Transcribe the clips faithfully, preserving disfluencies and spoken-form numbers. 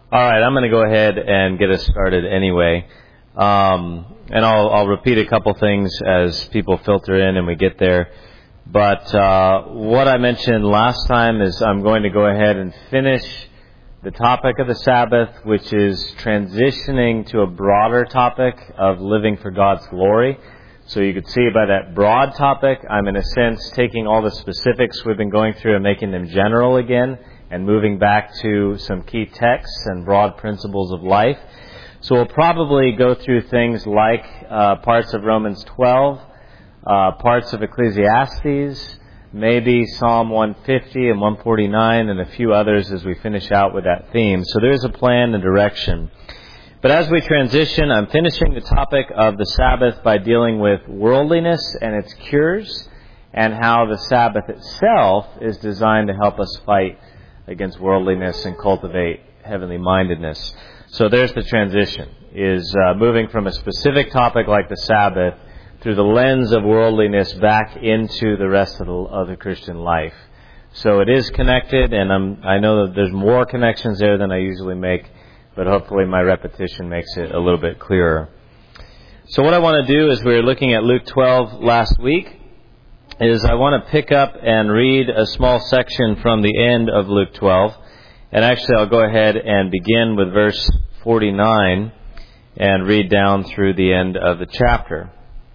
All right, I'm going to go ahead and get us started anyway. Um, and I'll, I'll repeat a couple things as people filter in and we get there. But uh, what I mentioned last time is I'm going to go ahead and finish the topic of the Sabbath, which is transitioning to a broader topic of living for God's glory. So you could see by that broad topic, I'm in a sense taking all the specifics we've been going through and making them general again, and moving back to some key texts and broad principles of life. So we'll probably go through things like uh, parts of Romans twelve, uh, parts of Ecclesiastes, maybe Psalm one fifty and one forty-nine, and a few others as we finish out with that theme. So there's a plan and direction. But as we transition, I'm finishing the topic of the Sabbath by dealing with worldliness and its cures, and how the Sabbath itself is designed to help us fight against worldliness and cultivate heavenly mindedness. So there's the transition, is uh, moving from a specific topic like the Sabbath through the lens of worldliness back into the rest of the, of the Christian life. So it is connected, and I'm, I know that there's more connections there than I usually make, but hopefully my repetition makes it a little bit clearer. So what I want to do is we were looking at Luke twelve last week, is I want to pick up and read a small section from the end of Luke twelve. And actually I'll go ahead and begin with verse forty-nine and read down through the end of the chapter.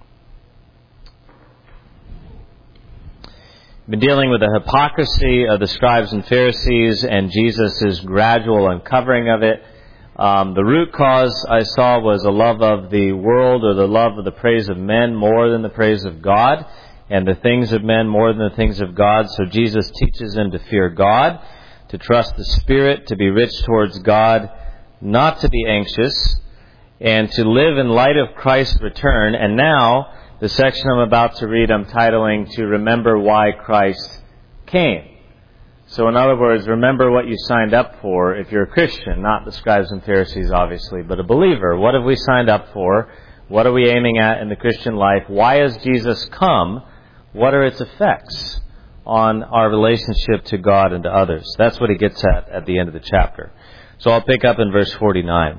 I've been dealing with the hypocrisy of the scribes and Pharisees and Jesus' gradual uncovering of it. Um, the root cause I saw was a love of the world, or the love of the praise of men more than the praise of God, and the things of men more than the things of God. So Jesus teaches them to fear God, to trust the Spirit, to be rich towards God, not to be anxious, and to live in light of Christ's return. And now, the section I'm about to read, I'm titling, To Remember Why Christ Came. So in other words, remember what you signed up for if you're a Christian, not the scribes and Pharisees, obviously, but a believer. What have we signed up for? What are we aiming at in the Christian life? Why has Jesus come? What are its effects on our relationship to God and to others? That's what he gets at at the end of the chapter. So I'll pick up in verse forty-nine.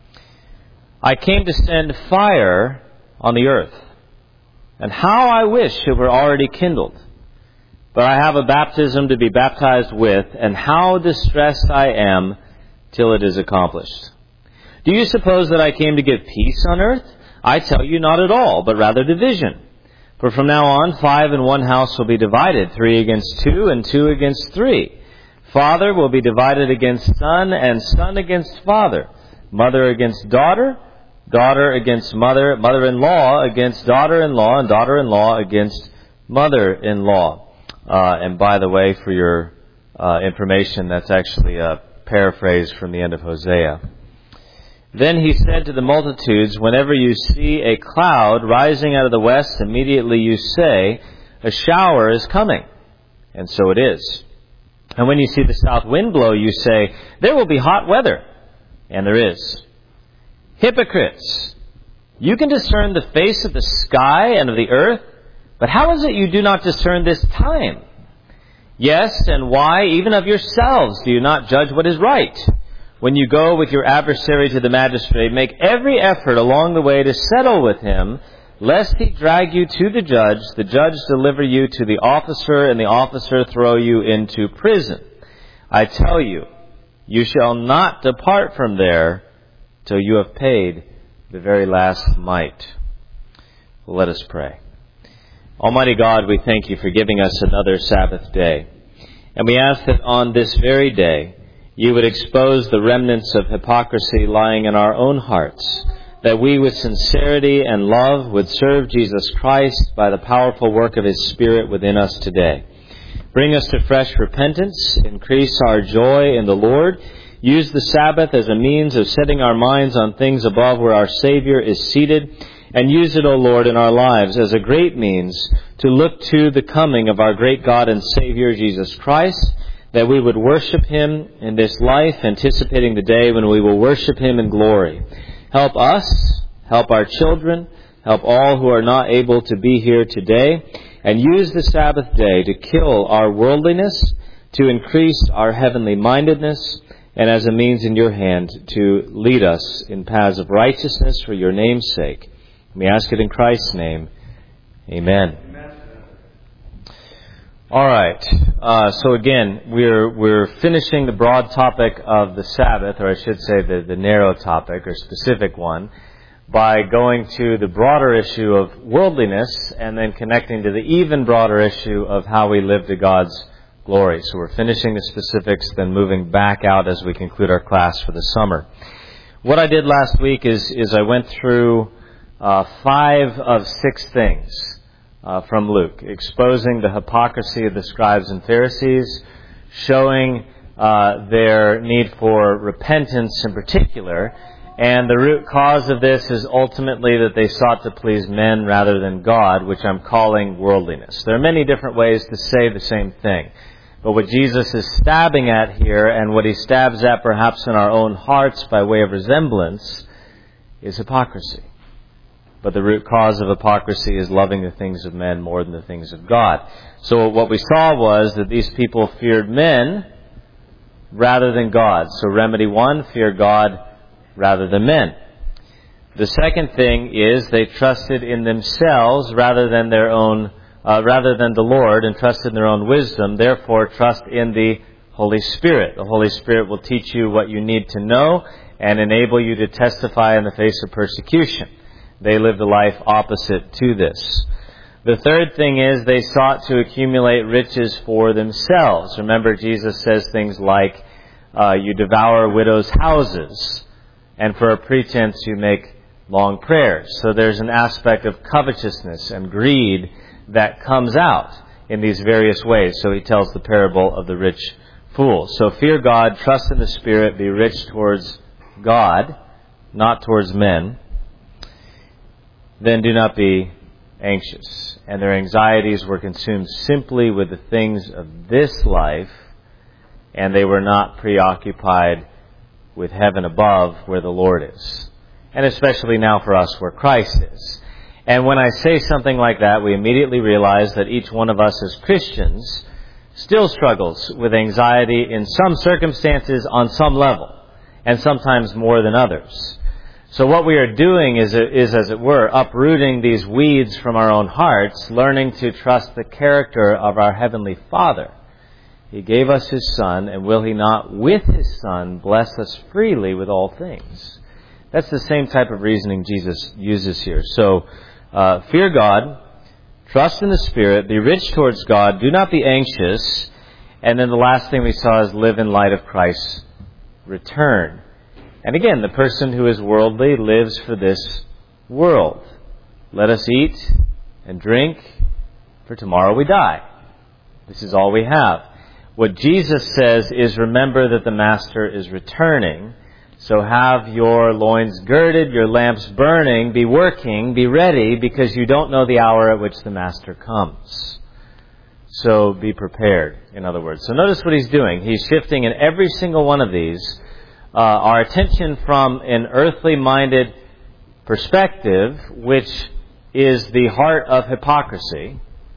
I came to send fire on the earth, and how I wish it were already kindled. But I have a baptism to be baptized with, and how distressed I am till it is accomplished. Do you suppose that I came to give peace on earth? I tell you, not at all, but rather division. For from now on, five in one house will be divided, three against two, and two against three. Father will be divided against son, and son against father. Mother against daughter, daughter against mother, mother-in-law against daughter-in-law, and daughter-in-law against mother-in-law. Uh, and by the way, for your uh, information, that's actually a paraphrase from the end of Hosea. Then he said to the multitudes, whenever you see a cloud rising out of the west, immediately you say, a shower is coming. And so it is. And when you see the south wind blow, you say, there will be hot weather. And there is. Hypocrites! You can discern the face of the sky and of the earth, but how is it you do not discern this time? Yes, and why, even of yourselves, do you not judge what is right? When you go with your adversary to the magistrate, make every effort along the way to settle with him, lest he drag you to the judge, the judge deliver you to the officer, and the officer throw you into prison. I tell you, you shall not depart from there till you have paid the very last mite. Let us pray. Almighty God, we thank you for giving us another Sabbath day. And we ask that on this very day, you would expose the remnants of hypocrisy lying in our own hearts, that we with sincerity and love would serve Jesus Christ by the powerful work of his Spirit within us today. Bring us to fresh repentance, increase our joy in the Lord, use the Sabbath as a means of setting our minds on things above where our Savior is seated, and use it, O Lord, in our lives as a great means to look to the coming of our great God and Savior, Jesus Christ, that we would worship him in this life, anticipating the day when we will worship him in glory. Help us, help our children, help all who are not able to be here today, and use the Sabbath day to kill our worldliness, to increase our heavenly mindedness, and as a means in your hand to lead us in paths of righteousness for your name's sake. We ask it in Christ's name. Amen. All right. Uh, so again, we're we're finishing the broad topic of the Sabbath, or I should say the, the narrow topic or specific one, by going to the broader issue of worldliness and then connecting to the even broader issue of how we live to God's glory. So we're finishing the specifics, then moving back out as we conclude our class for the summer. What I did last week is is I went through uh, five of six things uh, from Luke, exposing the hypocrisy of the scribes and Pharisees, showing uh, their need for repentance in particular, and the root cause of this is ultimately that they sought to please men rather than God, which I'm calling worldliness. There are many different ways to say the same thing. But what Jesus is stabbing at here, and what he stabs at perhaps in our own hearts by way of resemblance, is hypocrisy. But the root cause of hypocrisy is loving the things of men more than the things of God. So what we saw was that these people feared men rather than God. So remedy one, fear God rather than men. The second thing is they trusted in themselves rather than their own Uh, rather than the Lord, and trust in their own wisdom. Therefore, trust in the Holy Spirit. The Holy Spirit will teach you what you need to know and enable you to testify in the face of persecution. They lived a life opposite to this. The third thing is they sought to accumulate riches for themselves. Remember, Jesus says things like, uh, you devour widows' houses, and for a pretense you make long prayers. So there's an aspect of covetousness and greed that comes out in these various ways. So he tells the parable of the rich fool. So fear God, trust in the Spirit, be rich towards God, not towards men. Then do not be anxious. And their anxieties were consumed simply with the things of this life, and they were not preoccupied with heaven above where the Lord is. And especially now for us where Christ is. And when I say something like that, we immediately realize that each one of us as Christians still struggles with anxiety in some circumstances on some level, and sometimes more than others. So what we are doing is, is, as it were, uprooting these weeds from our own hearts, learning to trust the character of our Heavenly Father. He gave us His Son, and will He not with His Son bless us freely with all things? That's the same type of reasoning Jesus uses here. So, Uh, fear God, trust in the Spirit, be rich towards God, do not be anxious, and then the last thing we saw is live in light of Christ's return. And again, the person who is worldly lives for this world. Let us eat and drink, for tomorrow we die. This is all we have. What Jesus says is, remember that the Master is returning. So have your loins girded, your lamps burning, be working, be ready, because you don't know the hour at which the Master comes. So be prepared, in other words. So notice what he's doing. He's shifting in every single one of these uh, our attention from an earthly-minded perspective, which is the heart of hypocrisy,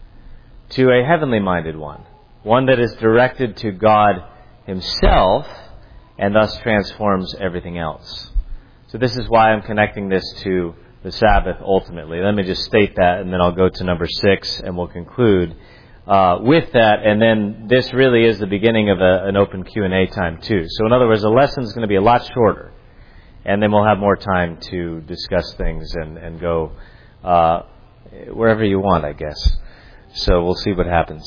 to a heavenly-minded one. One that is directed to God Himself, and thus transforms everything else. So this is why I'm connecting this to the Sabbath ultimately. Let me just state that, and then I'll go to number six, and we'll conclude uh, with that. And then this really is the beginning of a, an open Q and A time too. So in other words, the lesson is going to be a lot shorter, and then we'll have more time to discuss things and, and go uh, wherever you want, I guess. So we'll see what happens.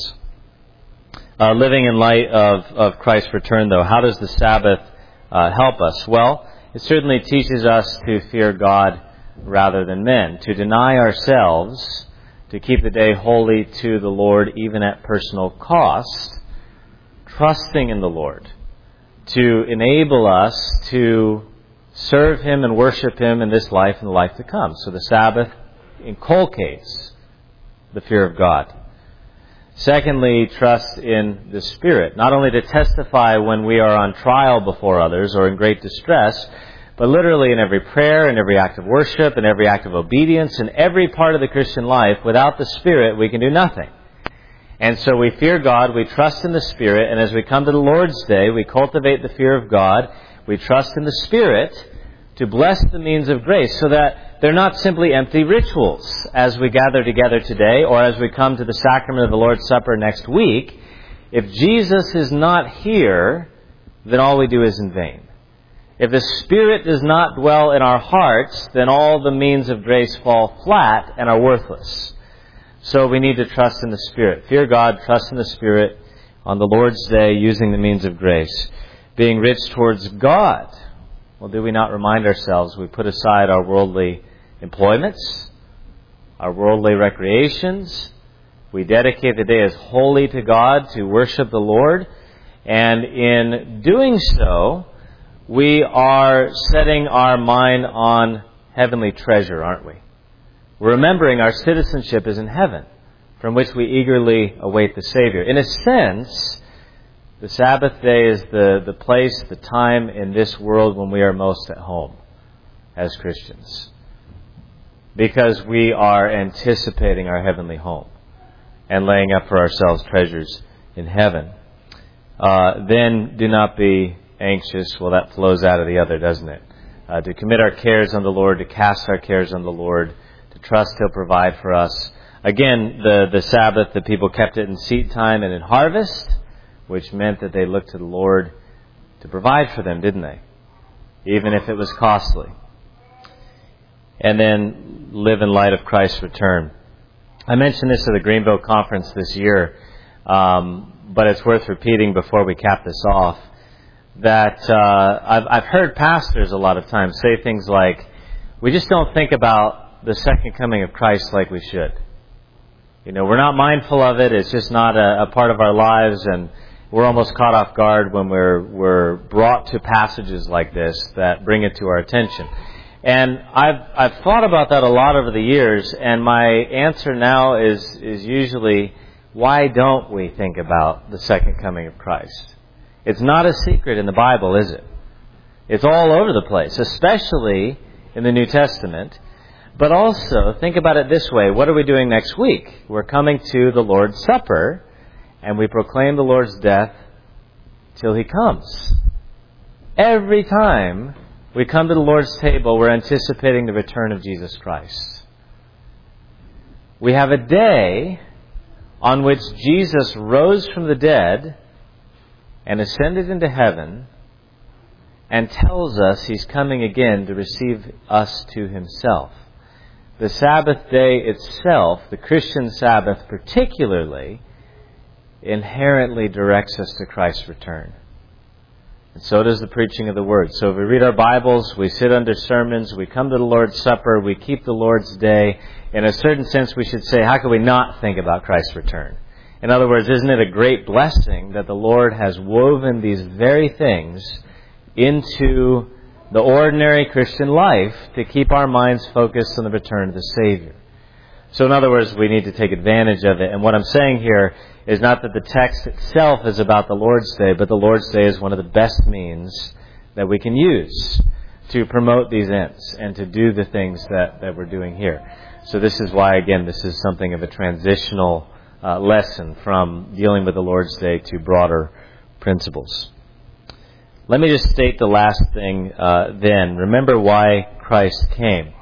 Uh, living in light of, of Christ's return, though, how does the Sabbath uh, help us? Well, it certainly teaches us to fear God rather than men, to deny ourselves, to keep the day holy to the Lord, even at personal cost, trusting in the Lord, to enable us to serve Him and worship Him in this life and the life to come. So the Sabbath inculcates the fear of God. Secondly, trust in the Spirit, not only to testify when we are on trial before others or in great distress, but literally in every prayer, in every act of worship, in every act of obedience, in every part of the Christian life. Without the Spirit, we can do nothing. And so we fear God, we trust in the Spirit, and as we come to the Lord's Day, we cultivate the fear of God, we trust in the Spirit to bless the means of grace so that they're not simply empty rituals as we gather together today or as we come to the sacrament of the Lord's Supper next week. If Jesus is not here, then all we do is in vain. If the Spirit does not dwell in our hearts, then all the means of grace fall flat and are worthless. So we need to trust in the Spirit. Fear God, trust in the Spirit on the Lord's Day using the means of grace. Being rich towards God. Well, do we not remind ourselves we put aside our worldly employments, our worldly recreations. We dedicate the day as holy to God to worship the Lord. And in doing so, we are setting our mind on heavenly treasure, aren't we? We're remembering our citizenship is in heaven, from which we eagerly await the Savior. In a sense, the Sabbath day is the, the place, the time in this world when we are most at home as Christians. Because we are anticipating our heavenly home and laying up for ourselves treasures in heaven. Uh, then do not be anxious. Well, that flows out of the other, doesn't it? Uh, to commit our cares on the Lord, to cast our cares on the Lord, to trust He'll provide for us. Again, the, the Sabbath, the people kept it in seed time and in harvest, which meant that they looked to the Lord to provide for them, didn't they? Even if it was costly. And then live in light of Christ's return. I mentioned this at the Greenville conference this year, um, but it's worth repeating before we cap this off, that uh, I've, I've heard pastors a lot of times say things like, we just don't think about the second coming of Christ like we should. You know, we're not mindful of it. It's just not a, a part of our lives, and we're almost caught off guard when we're we're brought to passages like this that bring it to our attention. And I've I've thought about that a lot over the years, and my answer now is is usually, why don't we think about the second coming of Christ? It's not a secret in the Bible, is it? It's all over the place, especially in the New Testament. But also, think about it this way. What are we doing next week? We're coming to the Lord's Supper, and we proclaim the Lord's death till He comes. Every time we come to the Lord's table, we're anticipating the return of Jesus Christ. We have a day on which Jesus rose from the dead and ascended into heaven and tells us He's coming again to receive us to Himself. The Sabbath day itself, the Christian Sabbath particularly, inherently directs us to Christ's return. And so does the preaching of the Word. So if we read our Bibles, we sit under sermons, we come to the Lord's Supper, we keep the Lord's Day. In a certain sense, we should say, how can we not think about Christ's return? In other words, isn't it a great blessing that the Lord has woven these very things into the ordinary Christian life to keep our minds focused on the return of the Savior? So in other words, we need to take advantage of it. And what I'm saying here is not that the text itself is about the Lord's Day, but the Lord's Day is one of the best means that we can use to promote these ends and to do the things that, that we're doing here. So this is why, again, this is something of a transitional uh, lesson from dealing with the Lord's Day to broader principles. Let me just state the last thing uh, then. Remember why Christ came.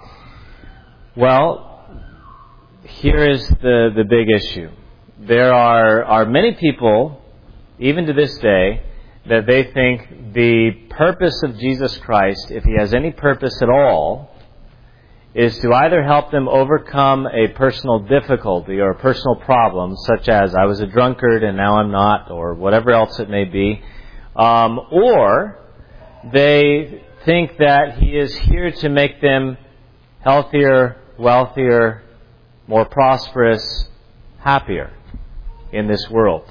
Well, here is the, the big issue. There are, are many people, even to this day, that they think the purpose of Jesus Christ, if He has any purpose at all, is to either help them overcome a personal difficulty or a personal problem, such as I was a drunkard and now I'm not, or whatever else it may be, um, or they think that He is here to make them healthier, wealthier, more prosperous, happier in this world.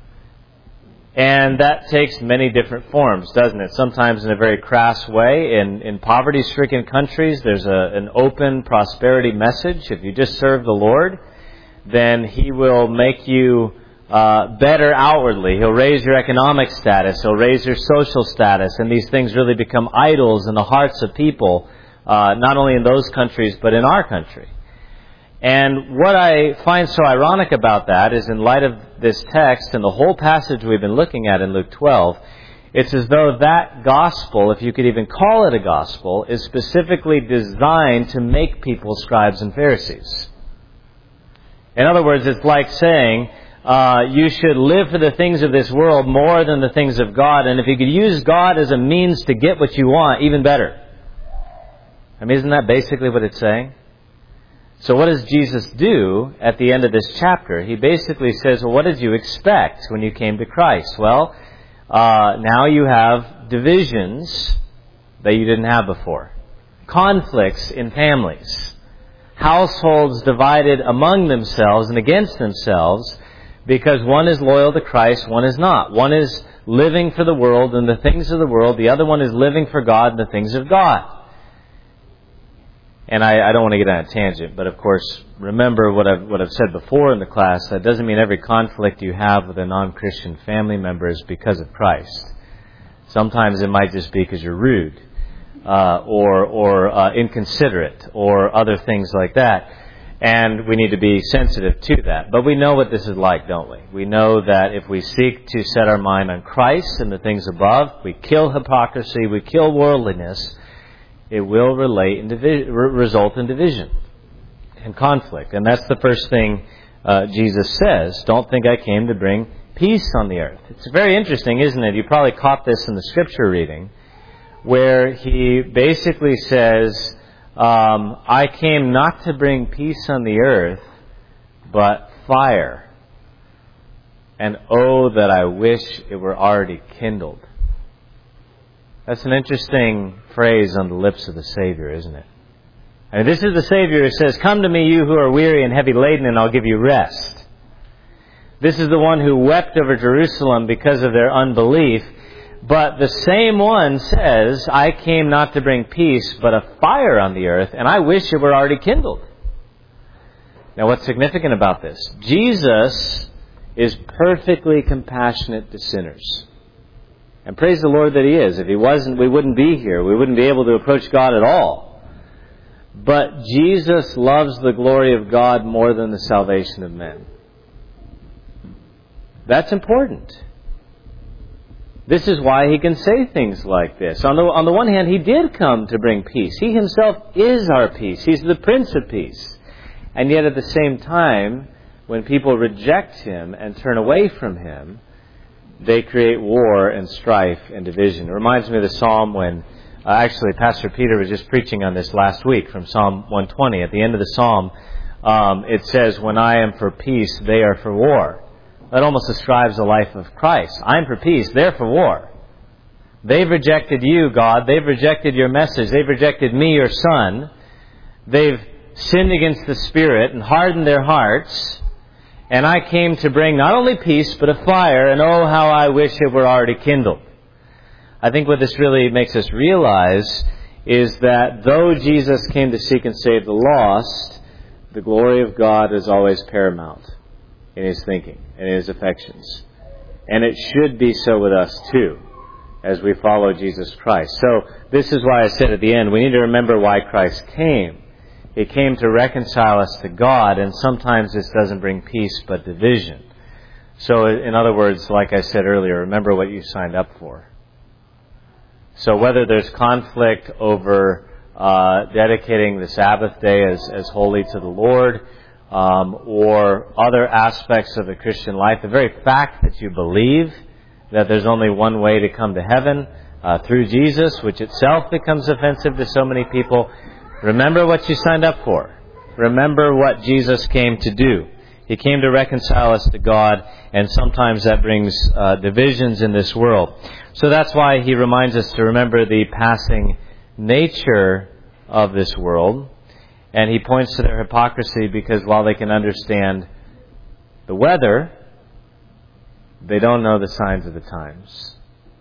And that takes many different forms, doesn't it? Sometimes in a very crass way. In, in poverty-stricken countries, there's a, an open prosperity message. If you just serve the Lord, then He will make you uh, better outwardly. He'll raise your economic status. He'll raise your social status. And these things really become idols in the hearts of people, uh, not only in those countries, but in our country. And what I find so ironic about that is, in light of this text and the whole passage we've been looking at in Luke twelve, it's as though that gospel, if you could even call it a gospel, is specifically designed to make people scribes and Pharisees. In other words, it's like saying, uh, you should live for the things of this world more than the things of God, and if you could use God as a means to get what you want, even better. I mean, isn't that basically what it's saying? So what does Jesus do at the end of this chapter? He basically says, well, what did you expect when you came to Christ? Well, uh, now you have divisions that you didn't have before. Conflicts in families. Households divided among themselves and against themselves because one is loyal to Christ, one is not. One is living for the world and the things of the world. The other one is living for God and the things of God. And I, I don't want to get on a tangent, but of course, remember what I've, what I've said before in the class. That doesn't mean every conflict you have with a non-Christian family member is because of Christ. Sometimes it might just be because you're rude, uh, or or uh, inconsiderate, or other things like that. And we need to be sensitive to that. But we know what this is like, don't we? We know that if we seek to set our mind on Christ and the things above, we kill hypocrisy, we kill worldliness. It will relate in divi- result in division and conflict. And that's the first thing uh, Jesus says. Don't think I came to bring peace on the earth. It's very interesting, isn't it? You probably caught this in the scripture reading, where he basically says, um, I came not to bring peace on the earth, but fire. And oh, that I wish it were already kindled. That's an interesting phrase on the lips of the Savior, isn't it? I mean, this is the Savior who says, come to me, you who are weary and heavy laden, and I'll give you rest. This is the one who wept over Jerusalem because of their unbelief. But the same one says, I came not to bring peace, but a fire on the earth, and I wish it were already kindled. Now, what's significant about this? Jesus is perfectly compassionate to sinners. And praise the Lord that He is. If He wasn't, we wouldn't be here. We wouldn't be able to approach God at all. But Jesus loves the glory of God more than the salvation of men. That's important. This is why He can say things like this. On the, on the one hand, He did come to bring peace. He Himself is our peace. He's the Prince of Peace. And yet at the same time, when people reject Him and turn away from Him, they create war and strife and division. It reminds me of the psalm when, uh, actually, Pastor Peter was just preaching on this last week from Psalm one twenty. At the end of the psalm, um, it says, when I am for peace, they are for war. That almost describes the life of Christ. I'm for peace, they're for war. They've rejected you, God. They've rejected your message. They've rejected me, your Son. They've sinned against the Spirit and hardened their hearts. And I came to bring not only peace, but a fire, and oh, how I wish it were already kindled. I think what this really makes us realize is that though Jesus came to seek and save the lost, the glory of God is always paramount in His thinking and in His affections. And it should be so with us too, as we follow Jesus Christ. So this is why I said at the end, we need to remember why Christ came. He came to reconcile us to God, and sometimes this doesn't bring peace but division. So in other words, like I said earlier, remember what you signed up for. So whether there's conflict over uh, dedicating the Sabbath day as, as holy to the Lord, um, or other aspects of the Christian life, the very fact that you believe that there's only one way to come to heaven, uh, through Jesus, which itself becomes offensive to so many people. Remember what you signed up for. Remember what Jesus came to do. He came to reconcile us to God, and sometimes that brings uh, divisions in this world. So that's why He reminds us to remember the passing nature of this world. And He points to their hypocrisy because while they can understand the weather, they don't know the signs of the times.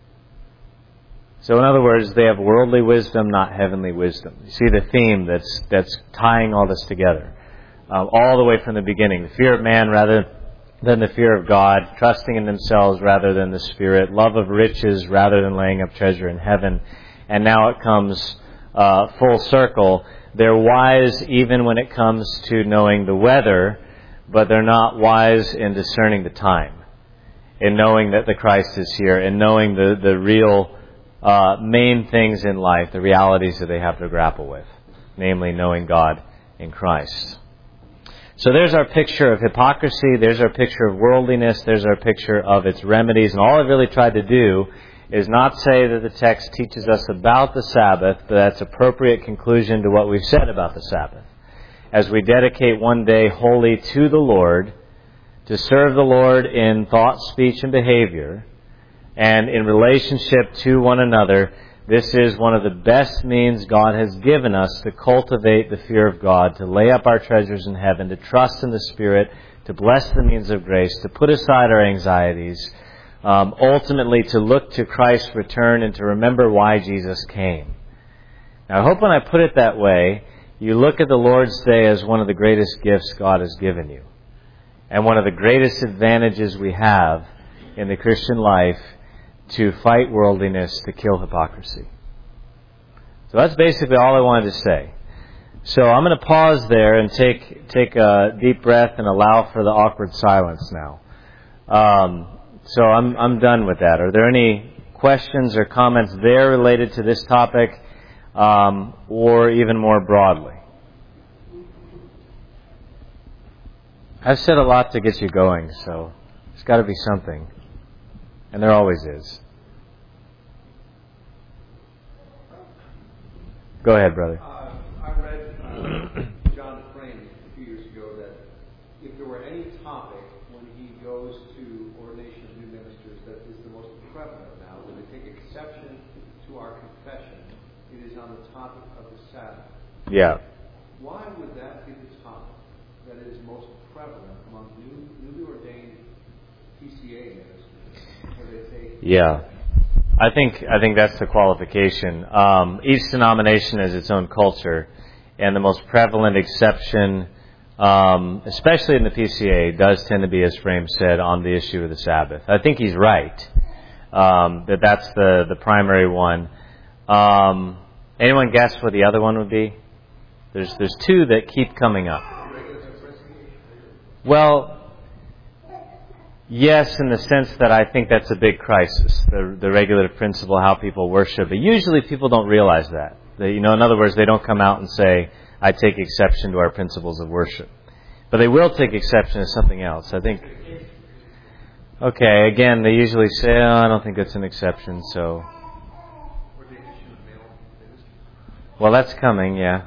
So in other words, they have worldly wisdom, not heavenly wisdom. You see the theme that's that's tying all this together. Um, all the way from the beginning. The fear of man rather than the fear of God. Trusting in themselves rather than the Spirit. Love of riches rather than laying up treasure in heaven. And now it comes uh, full circle. They're wise even when it comes to knowing the weather, but they're not wise in discerning the time, in knowing that the Christ is here, and knowing the, the real uh, main things in life, the realities that they have to grapple with, namely knowing God in Christ. So there's our picture of hypocrisy, there's our picture of worldliness, there's our picture of its remedies, and all I've really tried to do is not say that the text teaches us about the Sabbath, but that's appropriate conclusion to what we've said about the Sabbath. As we dedicate one day wholly to the Lord, to serve the Lord in thought, speech, and behavior, and in relationship to one another, this is one of the best means God has given us to cultivate the fear of God, to lay up our treasures in heaven, to trust in the Spirit, to bless the means of grace, to put aside our anxieties, um, ultimately to look to Christ's return and to remember why Jesus came. Now, I hope when I put it that way, you look at the Lord's Day as one of the greatest gifts God has given you, and one of the greatest advantages we have in the Christian life to fight worldliness, to kill hypocrisy. So that's basically all I wanted to say. So I'm going to pause there and take take a deep breath and allow for the awkward silence now. Um, so I'm I'm done with that. Are there any questions or comments there related to this topic, um, or even more broadly? I've said a lot to get you going, so there's got to be something. And there always is. Go ahead, brother. Uh, I read uh, John Frame a few years ago that if there were any topic when he goes to ordination of new ministers that is the most prevalent now, when they take exception to our confession, it is on the topic of the Sabbath. Yeah. Why would that be the topic that is most prevalent among new, newly ordained P C A ministers? Yeah, I think I think that's the qualification. Um, each denomination has its own culture, and the most prevalent exception, um, especially in the P C A, does tend to be, as Frame said, on the issue of the Sabbath. I think he's right um, that that's the the primary one. Um, anyone guess what the other one would be? There's there's two that keep coming up. Well. Yes, in the sense that I think that's a big crisis, the, the regulative principle, how people worship. But usually people don't realize that. They, you know, in other words, they don't come out and say, I take exception to our principles of worship. But they will take exception to something else. I think, okay, again, they usually say, oh, I don't think that's an exception, so. Well, that's coming, yeah.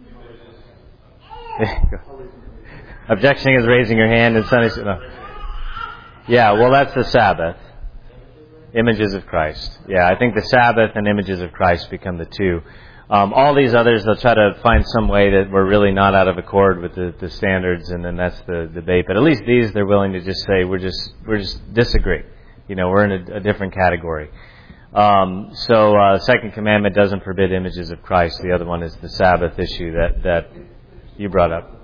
Objection is raising your hand and Sunday. No. Yeah, well, that's the Sabbath. Images of Christ. Yeah, I think the Sabbath and images of Christ become the two. Um, all these others, they'll try to find some way that we're really not out of accord with the, the standards, and then that's the debate. But at least these, they're willing to just say we're just we're just disagree. You know, we're in a, a different category. Um, so, uh, Second Commandment doesn't forbid images of Christ. The other one is the Sabbath issue that that you brought up.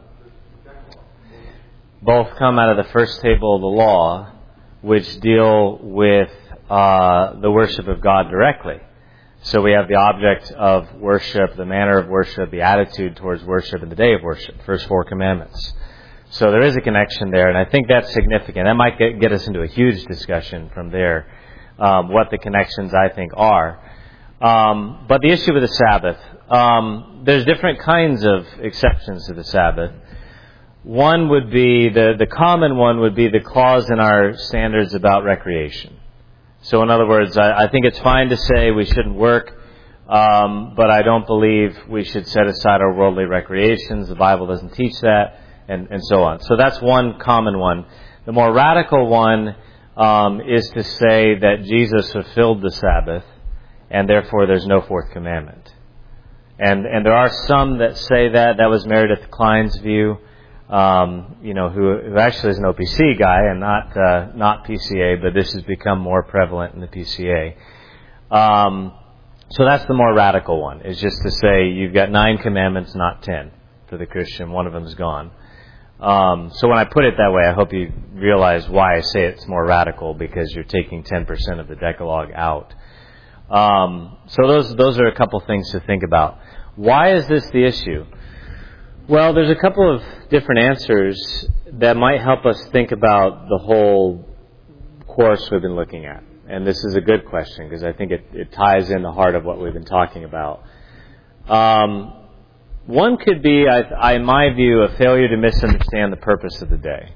Both come out of the first table of the law, which deal with uh, the worship of God directly. So we have the object of worship, the manner of worship, the attitude towards worship, and the day of worship, first four commandments. So there is a connection there, and I think that's significant. That might get, get us into a huge discussion from there, um, what the connections I think are. Um, but the issue with the Sabbath, um, there's different kinds of exceptions to the Sabbath. One would be, the, the common one would be the clause in our standards about recreation. So in other words, I, I think it's fine to say we shouldn't work, um, but I don't believe we should set aside our worldly recreations. The Bible doesn't teach that, and, and so on. So that's one common one. The more radical one um, is to say that Jesus fulfilled the Sabbath, and therefore there's no fourth commandment. And and there are some that say that. That was Meredith Klein's view. Um, you know, who, who actually is an O P C guy and not uh, not P C A, but this has become more prevalent in the P C A. Um, so that's the more radical one, is just to say you've got nine commandments, not ten, for the Christian. One of them is gone. Um, so when I put it that way, I hope you realize why I say it's more radical, because you're taking ten percent of the Decalogue out. Um, so those those are a couple things to think about. Why is this the issue? Well, there's a couple of different answers that might help us think about the whole course we've been looking at. And this is a good question because I think it, it ties in the heart of what we've been talking about. Um, one could be, I, I, in my view, a failure to misunderstand the purpose of the day.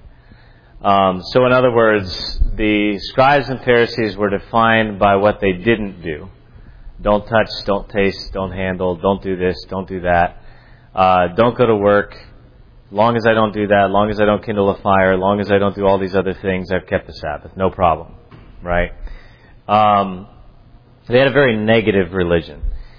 Um, so in other words, the scribes and Pharisees were defined by what they didn't do. Don't touch, don't taste, don't handle, don't do this, don't do that. Uh, don't go to work. As long as I don't do that, as long as I don't kindle a fire, as long as I don't do all these other things, I've kept the Sabbath. No problem. Right? Um, they had a very negative religion.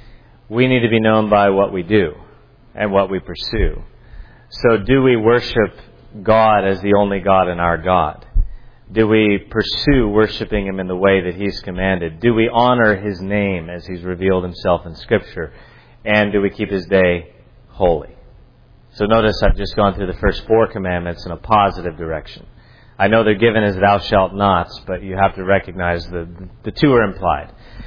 We need to be known by what we do and what we pursue. So do we worship God as the only God and our God? Do we pursue worshiping Him in the way that He's commanded? Do we honor His name as He's revealed Himself in Scripture? And do we keep His day holy? So notice I've just gone through the first four commandments in a positive direction. I know they're given as thou shalt nots, but you have to recognize the the two are implied.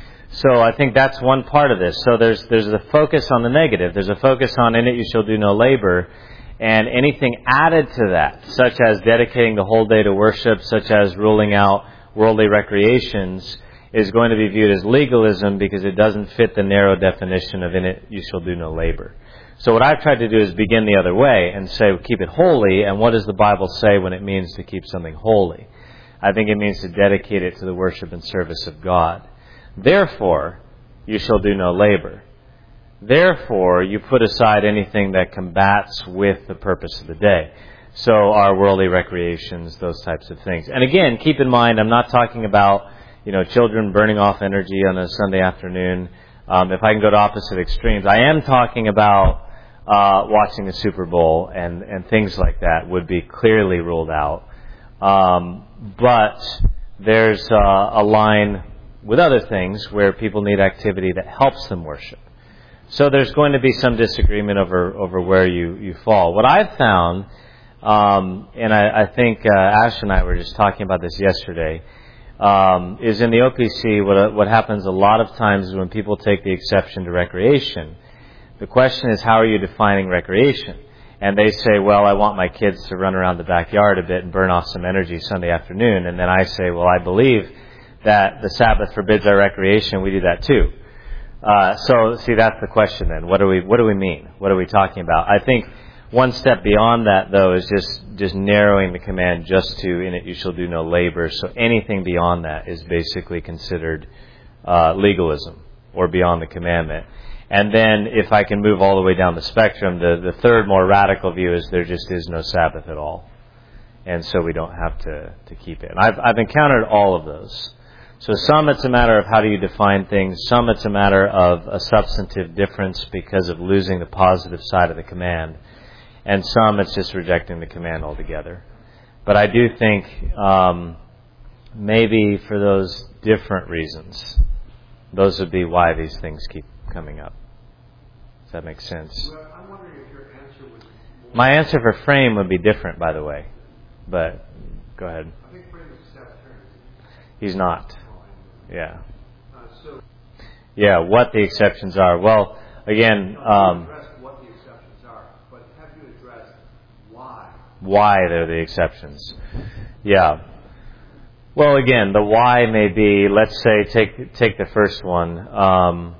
So I think that's one part of this. So there's there's a focus on the negative. There's a focus on in it you shall do no labor. And anything added to that, such as dedicating the whole day to worship, such as ruling out worldly recreations, is going to be viewed as legalism because it doesn't fit the narrow definition of in it you shall do no labor. So what I've tried to do is begin the other way and say keep it holy, and what does the Bible say when it means to keep something holy? I think it means to dedicate it to the worship and service of God. Therefore, you shall do no labor. Therefore, you put aside anything that combats with the purpose of the day. So our worldly recreations, those types of things. And again, keep in mind, I'm not talking about, you know, children burning off energy on a Sunday afternoon. Um, if I can go to opposite extremes, I am talking about uh, watching the Super Bowl and, and things like that would be clearly ruled out. Um, but there's uh, a line with other things where people need activity that helps them worship. So there's going to be some disagreement over, over where you, you fall. What I've found, um, and I, I think uh, Ash and I were just talking about this yesterday, um, is in the O P C, what, what happens a lot of times is when people take the exception to recreation, the question is, how are you defining recreation? And they say, well, I want my kids to run around the backyard a bit and burn off some energy Sunday afternoon. And then I say, well, I believe that the Sabbath forbids our recreation. We do that too. Uh, so, see, that's the question then. What do we, what do we mean? What are we talking about? I think one step beyond that, though, is just, just narrowing the command just to, in it you shall do no labor. So anything beyond that is basically considered uh, legalism or beyond the commandment. And then if I can move all the way down the spectrum, the, the third more radical view is there just is no Sabbath at all. And so we don't have to, to keep it. And I've, I've encountered all of those. So some it's a matter of how do you define things. Some it's a matter of a substantive difference because of losing the positive side of the command. And some it's just rejecting the command altogether. But I do think um, maybe for those different reasons, those would be why these things keep coming up. Does that make sense? Well, I'm wondering if your answer was more... My answer for frame would be different, by the way. But go ahead. I think frame is Sabbatarian. He's not. Yeah. Uh, so, yeah, what the exceptions are. Well, again... you Um, addressed what the exceptions are, but have you addressed why? why they're the exceptions. Yeah. Well, again, the why may be, let's say, take take the first one. Um,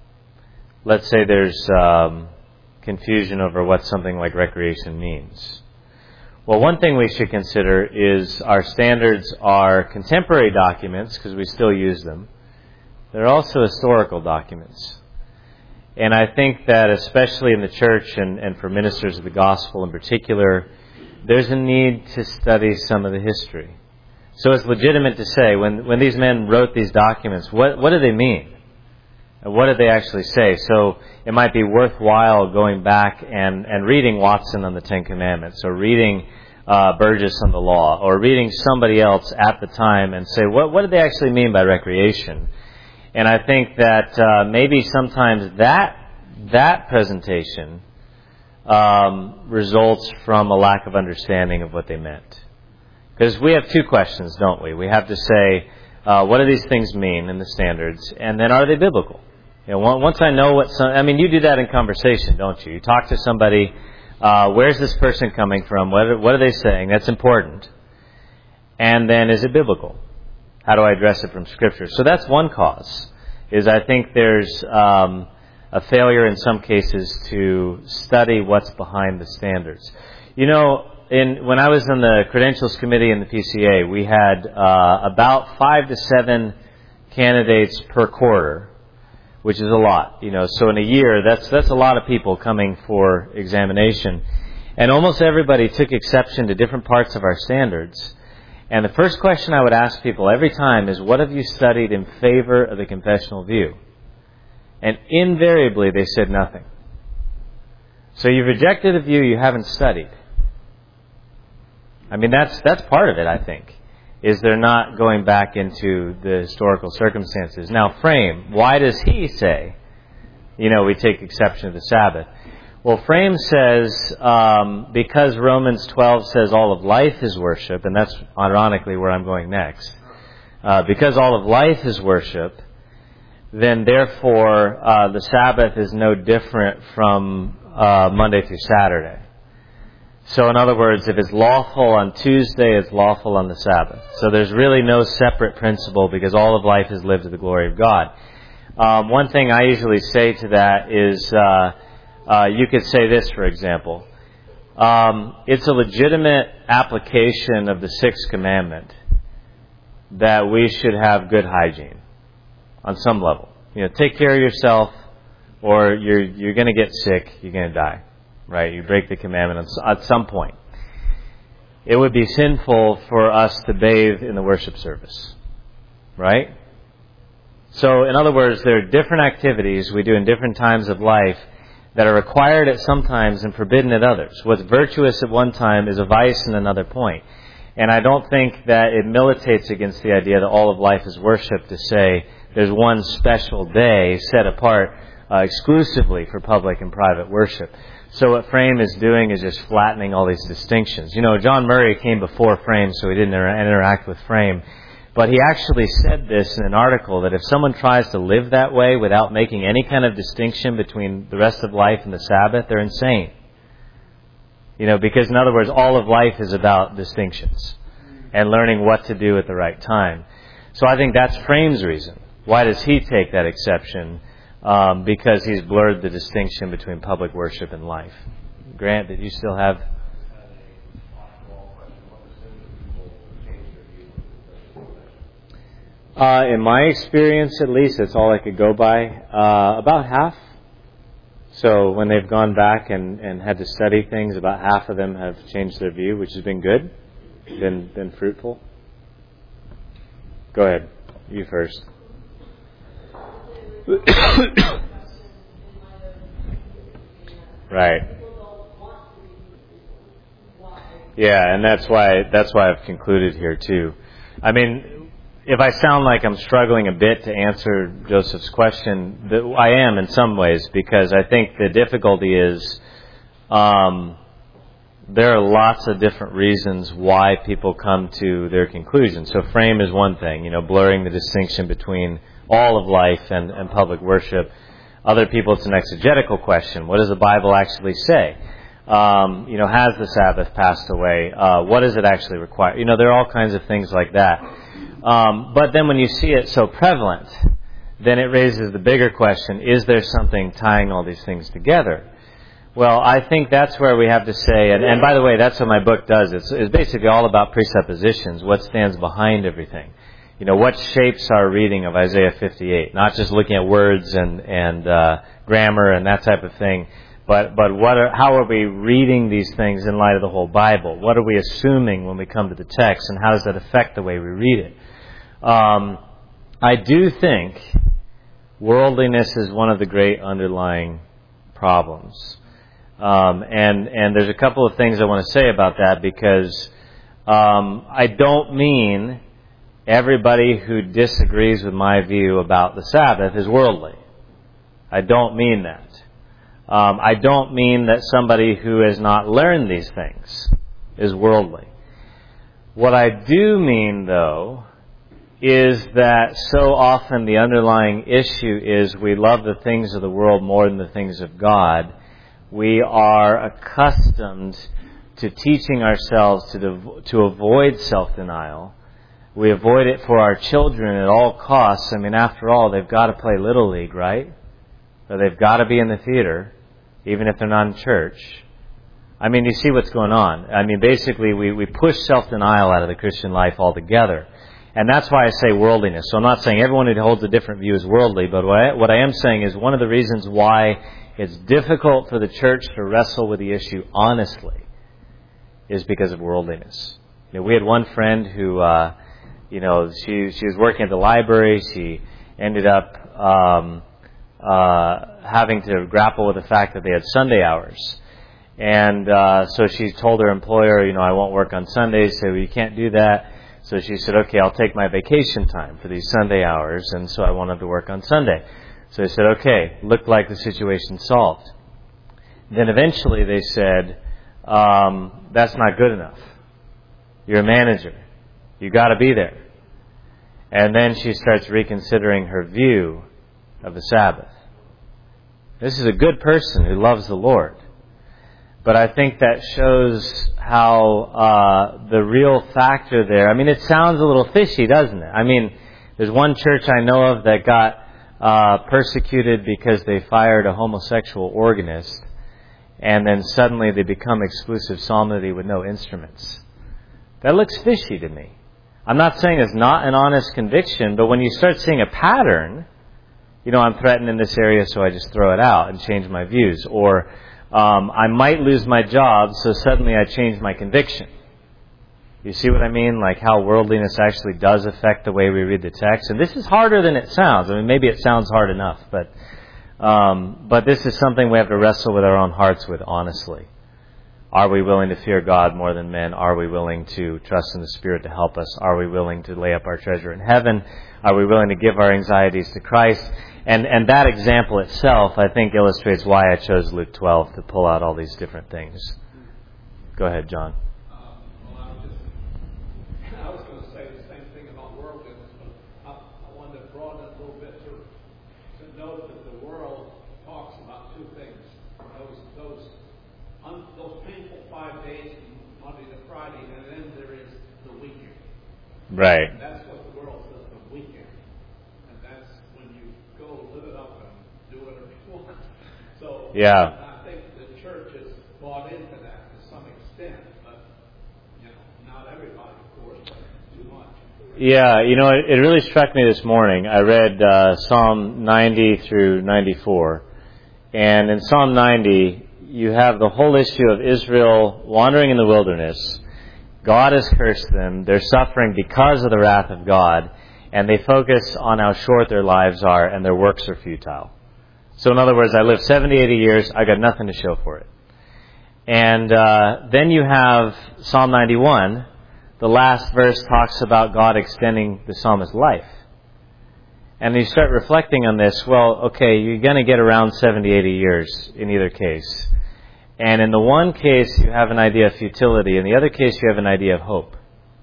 let's say there's um, confusion over what something like recreation means. Well, one thing we should consider is our standards are contemporary documents, because we still use them. They're also historical documents. And I think that especially in the church and, and for ministers of the gospel in particular, there's a need to study some of the history. So it's legitimate to say, when, when these men wrote these documents, what, what do they mean? And what did they actually say? So it might be worthwhile going back and, and reading Watson on the Ten Commandments, or reading uh, Burgess on the law, or reading somebody else at the time and say, what, what did they actually mean by recreation? And I think that uh, maybe sometimes that that presentation um, results from a lack of understanding of what they meant. Because we have two questions, don't we? We have to say, Uh, what do these things mean in the standards? And then are they biblical? You know, once I know what some, I mean, you do that in conversation, don't you? You talk to somebody, uh, where's this person coming from? What are, what are they saying? That's important. And then is it biblical? How do I address it from Scripture? So that's one cause, is I think there's um, a failure in some cases to study what's behind the standards. You know, in when I was in the credentials committee in the P C A, we had uh, about five to seven candidates per quarter, which is a lot. You know, so in a year, that's that's a lot of people coming for examination, and almost everybody took exception to different parts of our standards. And the first question I would ask people every time is, what have you studied in favor of the confessional view? And invariably they said nothing. So you've rejected a view you haven't studied. I mean, that's that's part of it, I think, is they're not going back into the historical circumstances. Now, Frame, why does he say, you know, we take exception to the Sabbath? Well, Frame says, um, because Romans twelve says all of life is worship, and that's ironically where I'm going next, uh, because all of life is worship, then therefore uh, the Sabbath is no different from uh, Monday through Saturday. So in other words, if it's lawful on Tuesday, it's lawful on the Sabbath. So there's really no separate principle because all of life is lived to the glory of God. Um, one thing I usually say to that is, uh, uh, you could say this, for example. Um, it's a legitimate application of the sixth commandment that we should have good hygiene on some level. You know, take care of yourself, or you're you're going to get sick, you're going to die. Right? You break the commandment at some point. It would be sinful for us to bathe in the worship service. Right? So, in other words, there are different activities we do in different times of life that are required at some times and forbidden at others. What's virtuous at one time is a vice at another point. And I don't think that it militates against the idea that all of life is worship to say there's one special day set apart uh, exclusively for public and private worship. So what Frame is doing is just flattening all these distinctions. You know, John Murray came before Frame, so he didn't inter- interact with Frame. But he actually said this in an article, that if someone tries to live that way without making any kind of distinction between the rest of life and the Sabbath, they're insane. You know, because in other words, all of life is about distinctions and learning what to do at the right time. So I think that's Frame's reason. Why does he take that exception? Um, because he's blurred the distinction between public worship and life. Grant, did you still have... Uh, in my experience, at least, that's all I could go by. Uh, about half. So when they've gone back and, and had to study things, about half of them have changed their view, which has been good, been been fruitful. Go ahead, you first. Right. Yeah, and that's why that's why I've concluded here too. I mean, if I sound like I'm struggling a bit to answer Joseph's question, I am in some ways, because I think the difficulty is um, there are lots of different reasons why people come to their conclusion. So Frame is one thing, you know, blurring the distinction between all of life and, and public worship. Other people, it's an exegetical question. What does the Bible actually say? Um, you know, has the Sabbath passed away? Uh, what does it actually require? You know, there are all kinds of things like that. Um, but then when you see it so prevalent, then it raises the bigger question, is there something tying all these things together? Well, I think that's where we have to say, and, and by the way, that's what my book does. It's, it's basically all about presuppositions, what stands behind everything. You know, what shapes our reading of Isaiah fifty-eight? Not just looking at words and and uh, grammar and that type of thing, but but what are, how are we reading these things in light of the whole Bible? What are we assuming when we come to the text, and how does that affect the way we read it? Um, I do think worldliness is one of the great underlying problems, um, and and there's a couple of things I want to say about that, because um, I don't mean everybody who disagrees with my view about the Sabbath is worldly. I don't mean that. Um, I don't mean that somebody who has not learned these things is worldly. What I do mean, though, is that so often the underlying issue is we love the things of the world more than the things of God. We are accustomed to teaching ourselves to dev- to avoid self-denial. We avoid it for our children at all costs. I mean, after all, they've got to play Little League, right? Or they've got to be in the theater, even if they're not in church. I mean, you see what's going on. I mean, basically, we, we push self-denial out of the Christian life altogether. And that's why I say worldliness. So I'm not saying everyone who holds a different view is worldly, but what I, what I am saying is one of the reasons why it's difficult for the church to wrestle with the issue honestly is because of worldliness. You know, we had one friend who, uh, you know, she she was working at the library. She ended up um, uh, having to grapple with the fact that they had Sunday hours. And uh, so she told her employer, you know, I won't work on Sundays, so you can't do that. So she said, okay, I'll take my vacation time for these Sunday hours, and so I won't have to work on Sunday. So they said, okay, looked like the situation solved. Then eventually they said, um, that's not good enough. You're a manager. You got to be there. And then she starts reconsidering her view of the Sabbath. This is a good person who loves the Lord. But I think that shows how uh, the real factor there. I mean, it sounds a little fishy, doesn't it? I mean, there's one church I know of that got uh, persecuted because they fired a homosexual organist, and then suddenly they become exclusive psalmody with no instruments. That looks fishy to me. I'm not saying it's not an honest conviction, but when you start seeing a pattern, you know, I'm threatened in this area, so I just throw it out and change my views. Or Um, I might lose my job, so suddenly I change my conviction. You see what I mean? Like how worldliness actually does affect the way we read the text. And this is harder than it sounds. I mean, maybe it sounds hard enough, but um, but this is something we have to wrestle with our own hearts with honestly. Are we willing to fear God more than men? Are we willing to trust in the Spirit to help us? Are we willing to lay up our treasure in heaven? Are we willing to give our anxieties to Christ? And and that example itself, I think, illustrates why I chose Luke twelve to pull out all these different things. Go ahead, John. Uh, well, I was just, I was going to say the same thing about worldliness, but I, I wanted to broaden it a little bit to, to note that the world talks about two things. Those those un, those painful five days, Monday to Friday, and then there is the weekend. Right. That's what the world says, the weekend. And that's when you go live it up and do whatever you want. So yeah. I think the church has bought into that to some extent, but you know, not everybody, of course, but too much. Yeah, you know, it, it really struck me this morning. I read uh, Psalm ninety through ninety-four, and in Psalm ninety, you have the whole issue of Israel wandering in the wilderness. God has cursed them. They're suffering because of the wrath of God. And they focus on how short their lives are and their works are futile. So in other words, I lived seventy, eighty years. I got nothing to show for it. And uh, then you have Psalm ninety-one. The last verse talks about God extending the psalmist's life. And you start reflecting on this. Well, okay, you're going to get around seventy, eighty years in either case. And in the one case, you have an idea of futility. In the other case, you have an idea of hope.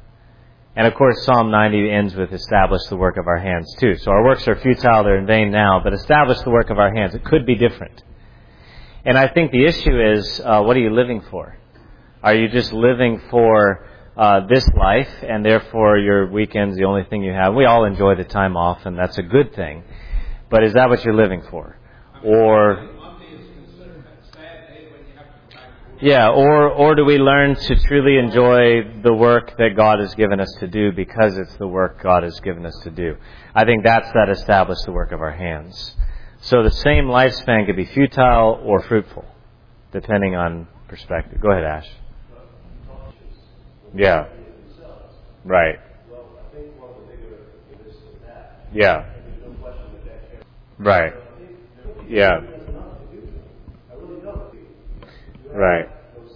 And of course, Psalm ninety ends with establish the work of our hands too. So our works are futile, they're in vain now, but establish the work of our hands. It could be different. And I think the issue is, uh, what are you living for? Are you just living for uh, this life, and therefore your weekend's the only thing you have? We all enjoy the time off, and that's a good thing. But is that what you're living for? Or Yeah, or or do we learn to truly enjoy the work that God has given us to do because it's the work God has given us to do? I think that's that establish the work of our hands. So the same lifespan could be futile or fruitful, depending on perspective. Go ahead, Ash. Yeah. Right. Yeah. Right. Yeah. Right.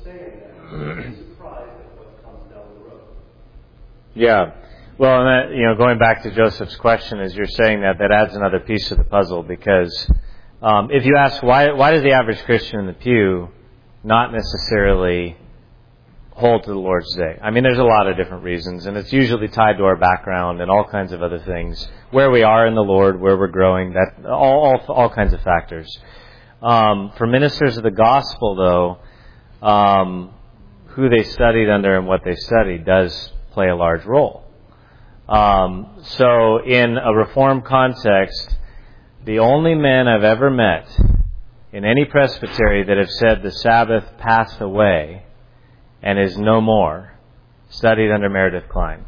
Yeah. Well, and that, you know, going back to Joseph's question, as you're saying that, that adds another piece to the puzzle, because um, if you ask why, why does the average Christian in the pew not necessarily hold to the Lord's Day? I mean, there's a lot of different reasons, and it's usually tied to our background and all kinds of other things. Where we are in the Lord, where we're growing, that all all, all kinds of factors. Um, for ministers of the gospel, though, um, who they studied under and what they studied does play a large role. Um, so in a Reformed context, the only men I've ever met in any presbytery that have said the Sabbath passed away and is no more studied under Meredith Kline.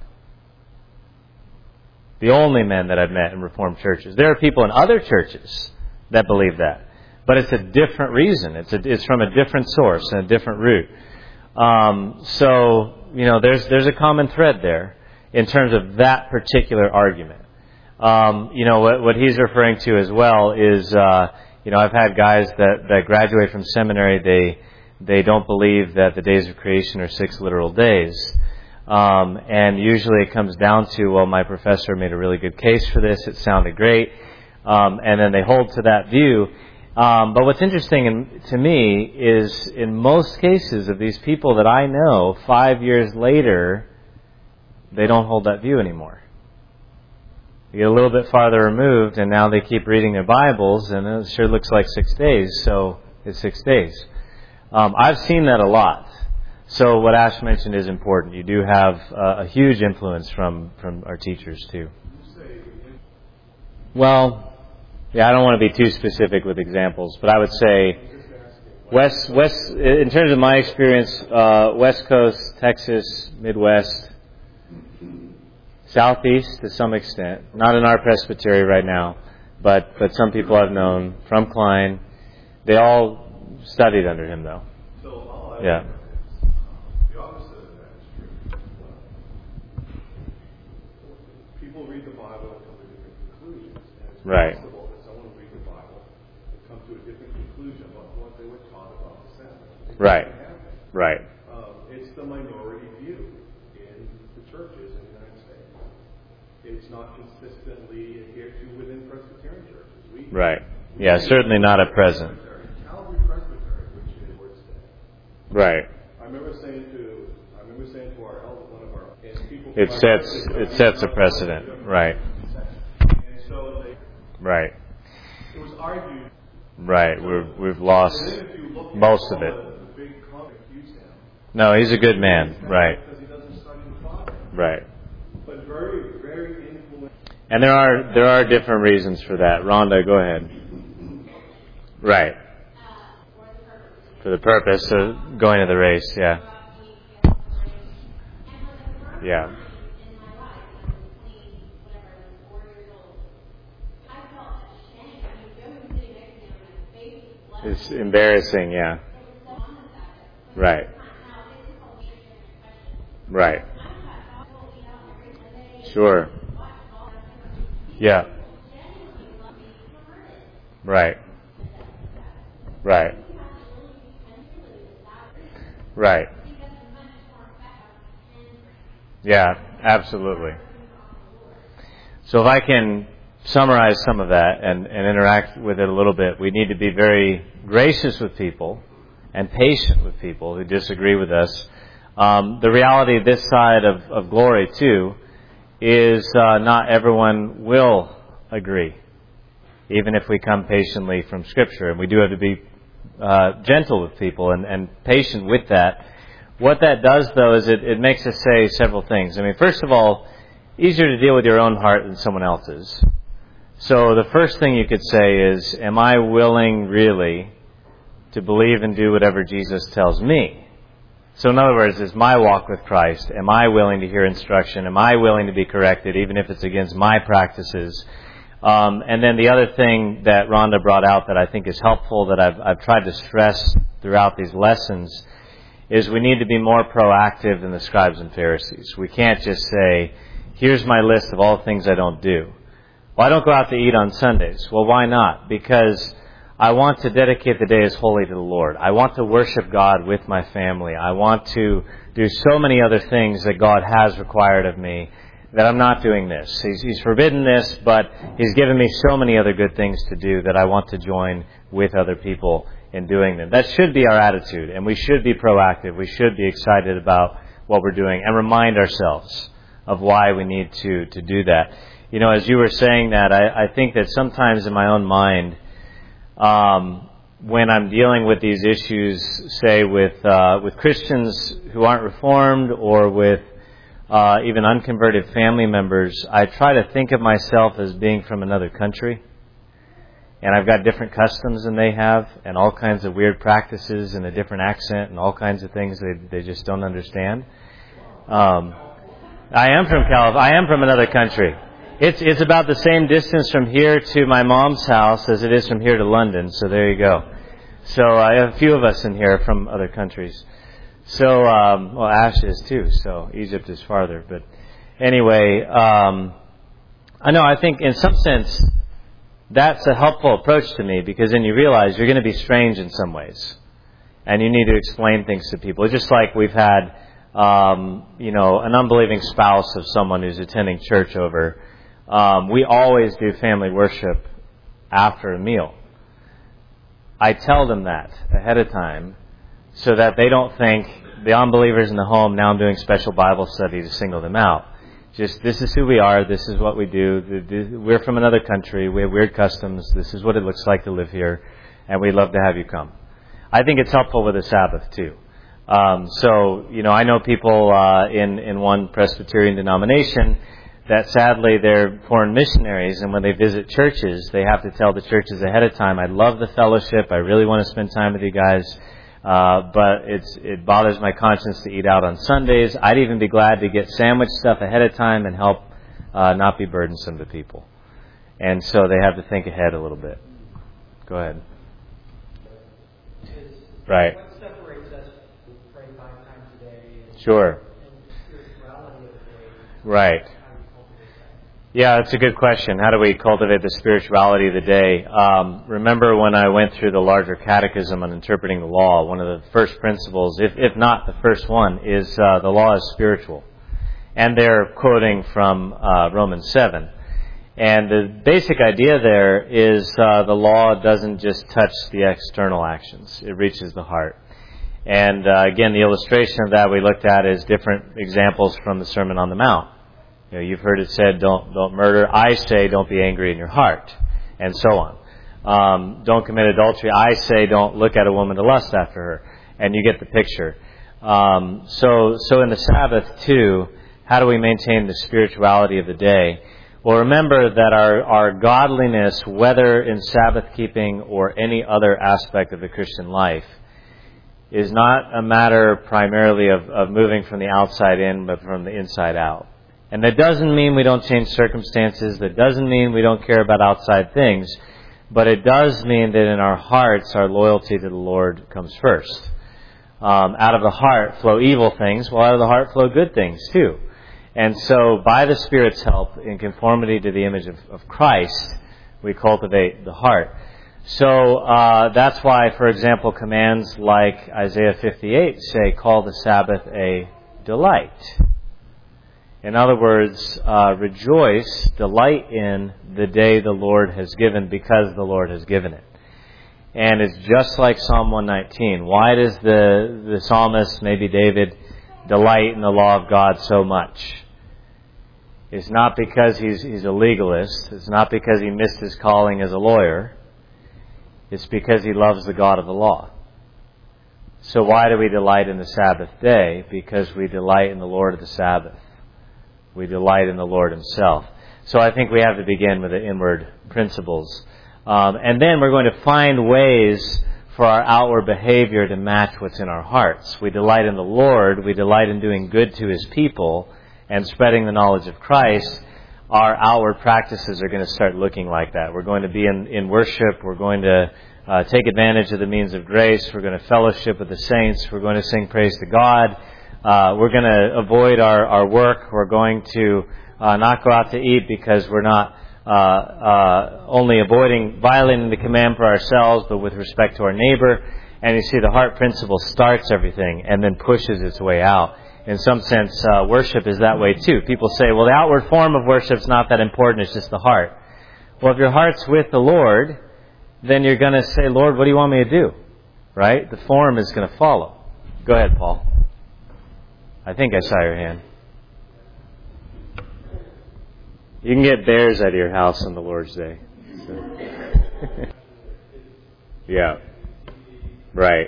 The only men that I've met in Reformed churches. There are people in other churches that believe that. But it's a different reason. It's a, it's from a different source and a different root. Um, so, you know, there's there's a common thread there in terms of that particular argument. Um, you know, what, what he's referring to as well is, uh, you know, I've had guys that, that graduate from seminary, they they don't believe that the days of creation are six literal days. Um, and usually it comes down to, well, my professor made a really good case for this, it sounded great, um, and then they hold to that view. Um, but what's interesting in, to me is in most cases of these people that I know, five years later, they don't hold that view anymore. You get a little bit farther removed, and now they keep reading their Bibles, and it sure looks like six days, so it's six days. Um, I've seen that a lot. So what Ash mentioned is important. You do have uh, a huge influence from, from our teachers, too. Well, yeah, I don't want to be too specific with examples, but I would say West, West, in terms of my experience, uh, West Coast, Texas, Midwest, Southeast to some extent, not in our presbytery right now, but, but some people I've known from Kline, they all studied under him though. Yeah. The opposite of that is true. People read the Bible and come to different conclusions, and it's right. possible that someone will read the Bible and come to a different conclusion about what they were taught about the Sabbath. Right. Right. Um, it's the minority view in the churches in the United States. It's not consistently adhered to within Presbyterian churches. We, right. Yeah, certainly not at present. Calvary Presbytery, which they were today. Right. I remember saying to I remember saying to our elder, one of our and people. It sets it sets a precedent. Right. And so they. Right. It was argued. Right. We've we've lost most of it. The big comic accused him. No, he's a good man. Right. Because he doesn't study the Bible. Right. But very, very influential. And there are there are different reasons for that. Rhonda, go ahead. Right. For the purpose of going to the race, yeah. Yeah. It's embarrassing, yeah. Right. Right. Sure. Yeah. Right. Right. Right. Yeah, absolutely. So if I can summarize some of that and, and interact with it a little bit, we need to be very gracious with people and patient with people who disagree with us. Um, the reality this side of, of glory, too, is uh, not everyone will agree, even if we come patiently from Scripture. And we do have to be uh, gentle with people and, and patient with that. What that does, though, is it, it makes us say several things. I mean, first of all, easier to deal with your own heart than someone else's. So the first thing you could say is, am I willing really to believe and do whatever Jesus tells me? So in other words, is my walk with Christ, am I willing to hear instruction? Am I willing to be corrected, even if it's against my practices? Um, and then the other thing that Rhonda brought out that I think is helpful, that I've, I've tried to stress throughout these lessons, is we need to be more proactive than the scribes and Pharisees. We can't just say, here's my list of all the things I don't do. Well, I don't go out to eat on Sundays. Well, why not? Because I want to dedicate the day as holy to the Lord. I want to worship God with my family. I want to do so many other things that God has required of me that I'm not doing this. He's, he's forbidden this, but He's given me so many other good things to do that I want to join with other people in doing them. That should be our attitude, and we should be proactive. We should be excited about what we're doing and remind ourselves of why we need to, to do that. You know, as you were saying that, I, I think that sometimes in my own mind, um, when I'm dealing with these issues, say with uh, with Christians who aren't Reformed or with uh, even unconverted family members, I try to think of myself as being from another country. And I've got different customs than they have, and all kinds of weird practices and a different accent and all kinds of things they they just don't understand. Um, I am from California. I am from another country. It's it's about the same distance from here to my mom's house as it is from here to London. So there you go. So I have a few of us in here from other countries. So um, well, Ash is too. So Egypt is farther, but anyway, um, I know. I think in some sense that's a helpful approach to me, because then you realize you're going to be strange in some ways, and you need to explain things to people. It's just like we've had, um, you know, an unbelieving spouse of someone who's attending church over. Um, we always do family worship after a meal. I tell them that ahead of time so that they don't think the unbelievers in the home, now I'm doing special Bible study to single them out. Just, this is who we are, this is what we do, we're from another country, we have weird customs, this is what it looks like to live here, and we'd love to have you come. I think it's helpful with the Sabbath too. Um, so, you know, I know people uh, in, in one Presbyterian denomination that sadly they're foreign missionaries, and when they visit churches, they have to tell the churches ahead of time, I love the fellowship, I really want to spend time with you guys, uh, but it's it bothers my conscience to eat out on Sundays. I'd even be glad to get sandwich stuff ahead of time and help uh, not be burdensome to people. And so they have to think ahead a little bit. Go ahead. Is, right. What separates us from praying five times a day and, sure. and the spirituality of the day? Right. Yeah, that's a good question. How do we cultivate the spirituality of the day? Um, remember when I went through the larger catechism on interpreting the law, one of the first principles, if, if not the first one, is uh, the law is spiritual. And they're quoting from uh, Romans seven. And the basic idea there is uh, the law doesn't just touch the external actions. It reaches the heart. And uh, again, the illustration of that we looked at is different examples from the Sermon on the Mount. You know, you've heard it said, don't don't murder. I say, don't be angry in your heart, and so on. Um, don't commit adultery. I say, don't look at a woman to lust after her, and you get the picture. Um, so, so in the Sabbath too, how do we maintain the spirituality of the day? Well, remember that our our godliness, whether in Sabbath keeping or any other aspect of the Christian life, is not a matter primarily of, of moving from the outside in, but from the inside out. And that doesn't mean we don't change circumstances. That doesn't mean we don't care about outside things. But it does mean that in our hearts, our loyalty to the Lord comes first. Um, out of the heart flow evil things, while out of the heart flow good things too. And so by the Spirit's help, in conformity to the image of, of Christ, we cultivate the heart. So uh, that's why, for example, commands like Isaiah fifty-eight say, call the Sabbath a delight. In other words, uh, rejoice, delight in the day the Lord has given, because the Lord has given it. And it's just like Psalm one nineteen. Why does the, the psalmist, maybe David, delight in the law of God so much? It's not because he's, he's a legalist. It's not because he missed his calling as a lawyer. It's because he loves the God of the law. So why do we delight in the Sabbath day? Because we delight in the Lord of the Sabbath. We delight in the Lord Himself. So I think we have to begin with the inward principles. Um, and then we're going to find ways for our outward behavior to match what's in our hearts. We delight in the Lord. We delight in doing good to His people and spreading the knowledge of Christ. Our outward practices are going to start looking like that. We're going to be in, in worship. We're going to uh, take advantage of the means of grace. We're going to fellowship with the saints. We're going to sing praise to God. Uh, we're going to avoid our, our work. We're going to uh, not go out to eat because we're not uh, uh, only avoiding violating the command for ourselves, but with respect to our neighbor. And you see, the heart principle starts everything and then pushes its way out. In some sense, uh, worship is that way too. People say, well, the outward form of worship is not that important. It's just the heart. Well, if your heart's with the Lord, then you're going to say, Lord, what do you want me to do? right? The form is going to follow. Go ahead, Paul. I think I saw your hand. You can get bears out of your house on the Lord's Day. So. Yeah. Right.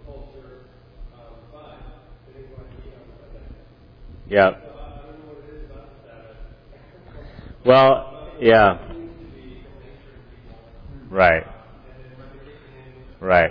Yeah. Well, yeah. Right. Right.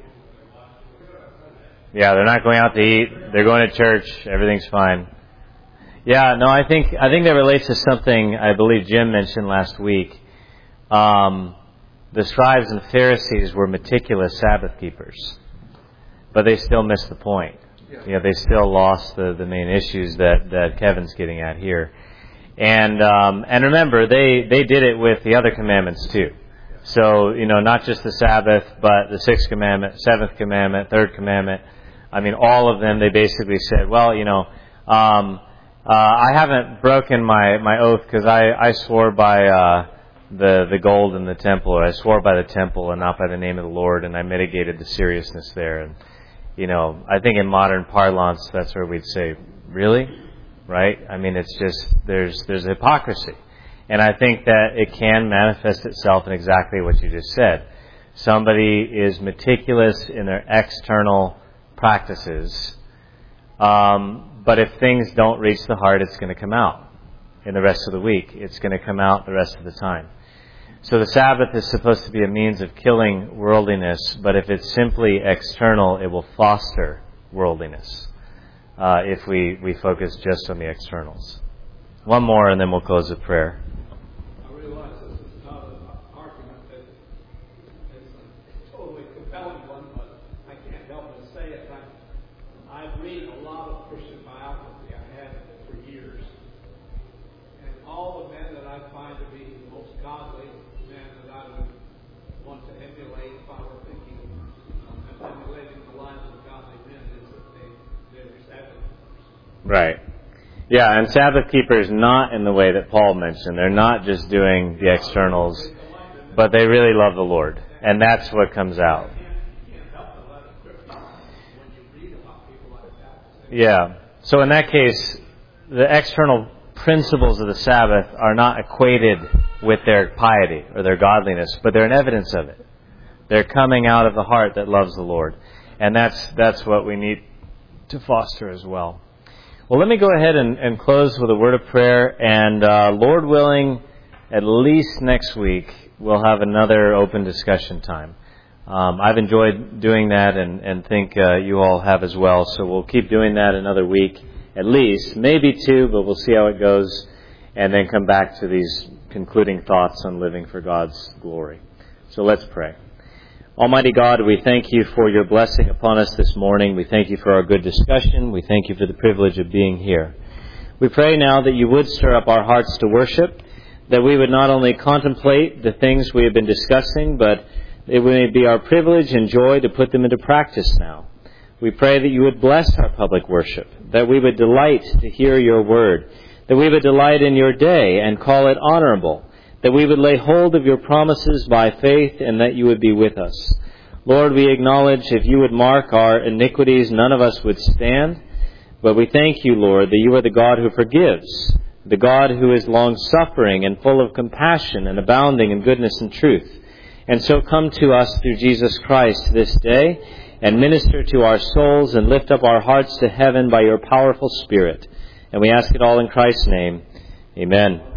Yeah, they're not going out to eat. They're going to church. Everything's fine. Yeah, no, I think I think that relates to something I believe Jim mentioned last week. Um, the scribes and Pharisees were meticulous Sabbath keepers, but they still missed the point. You know, they still lost the, the main issues that, that Kevin's getting at here. And um, and remember, they, they did it with the other commandments too. So, you know, not just the Sabbath, but the sixth commandment, seventh commandment, third commandment. I mean, all of them, they basically said, well, you know, um, uh, I haven't broken my, my oath because I, I swore by uh, the, the gold in the temple, or I swore by the temple and not by the name of the Lord, and I mitigated the seriousness there. And, you know, I think in modern parlance, that's where we'd say, really? Right? I mean, it's just, there's there's hypocrisy. And I think that it can manifest itself in exactly what you just said. Somebody is meticulous in their external practices, um, but if things don't reach the heart, it's going to come out in the rest of the week. It's going to come out the rest of the time. So the Sabbath is supposed to be a means of killing worldliness, but if it's simply external, it will foster worldliness uh, if we, we focus just on the externals. One more, and then we'll close with prayer. I realize this is not an argument that is a totally compelling one, but I can't help but say it. I, I read a lot of Christian biography. I have for years. And all the men that I find to be the most godly men that I would want to emulate if I were thinking of emulating the lives of godly men is that they, they were Sabbath keepers. Right. Yeah, and Sabbath keepers not in the way that Paul mentioned. They're not just doing the externals, but they really love the Lord. And that's what comes out. Yeah. So in that case, the external principles of the Sabbath are not equated with their piety or their godliness, but they're an evidence of it. They're coming out of the heart that loves the Lord. And that's that's what we need to foster as well. Well, let me go ahead and, and close with a word of prayer. And uh, Lord willing, at least next week, we'll have another open discussion time. Um, I've enjoyed doing that and, and think uh, you all have as well. So we'll keep doing that another week at least, maybe two, but we'll see how it goes. And then come back to these concluding thoughts on living for God's glory. So let's pray. Almighty God, we thank you for your blessing upon us this morning. We thank you for our good discussion. We thank you for the privilege of being here. We pray now that you would stir up our hearts to worship, that we would not only contemplate the things we have been discussing, but it would be our privilege and joy to put them into practice now. We pray that you would bless our public worship, that we would delight to hear your word, that we would delight in your day and call it honorable, that we would lay hold of your promises by faith, and that you would be with us. Lord, we acknowledge if you would mark our iniquities, none of us would stand. But we thank you, Lord, that you are the God who forgives, the God who is long-suffering and full of compassion and abounding in goodness and truth. And so come to us through Jesus Christ this day and minister to our souls and lift up our hearts to heaven by your powerful Spirit. And we ask it all in Christ's name. Amen.